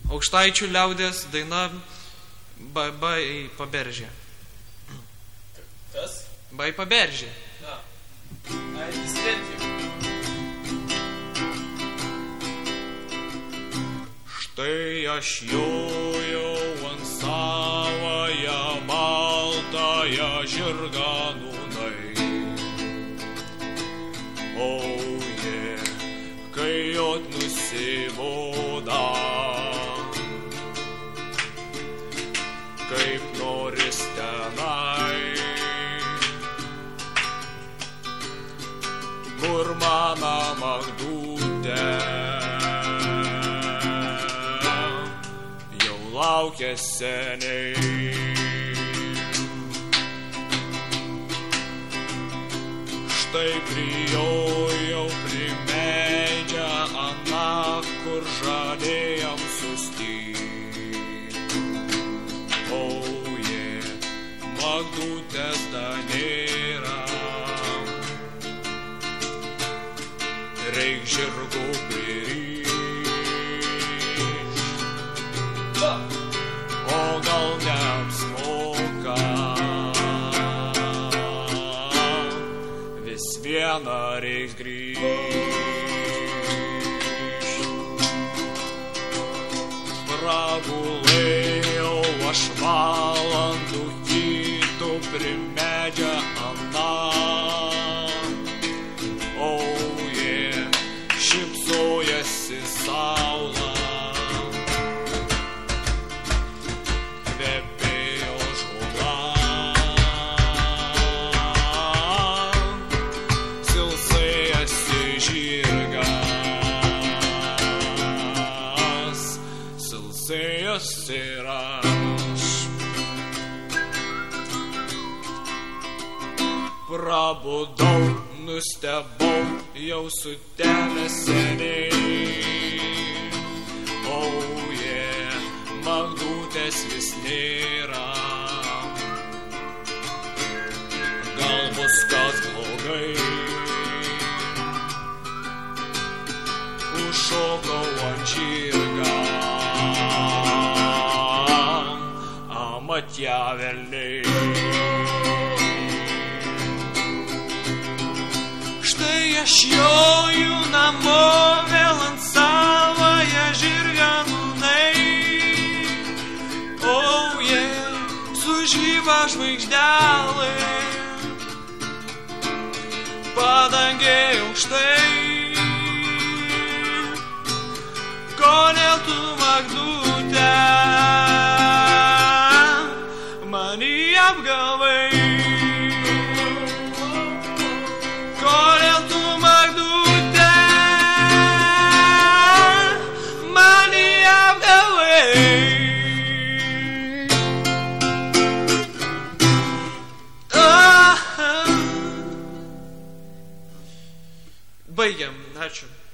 Aukštaičių liaudės daina Bai paberžė. Kas? Bai paberžė. Na. Ai, įsirėti. Štai aš jojau ant savąją baltąją žirgą nūnai. Kai jot nusiboda, kaip noris tenai, kur mano Magdutė jau laukia seniai. Štai prijojau prie medžio aną, kur žadėjom sustyt. Magdutės dar nėra, reik žirgų pririšt. O gal neapsmoka, vis viena reiks grįžt. Pragulėjau aš valandų kitų prie medžio aną. Šypsojasi saula, kvepėjo žola, silsėjasi žirgas, silsėjasi ir aš. Prabudau, nustebau, jau sutemęs seniai. Magdutės vis nėra, gal bus kas blogai. Užšokau ant žirgą, amat ją velniai. Štai aš joju namo vėl ant savąją žirgą nūnai. Sužyba žvaigždelė, padangė aukštai. Kodėl tu, Magdute, mani apgavai? Kodėl tu, Magdute, mani apgavai? Baigiam, ačiū.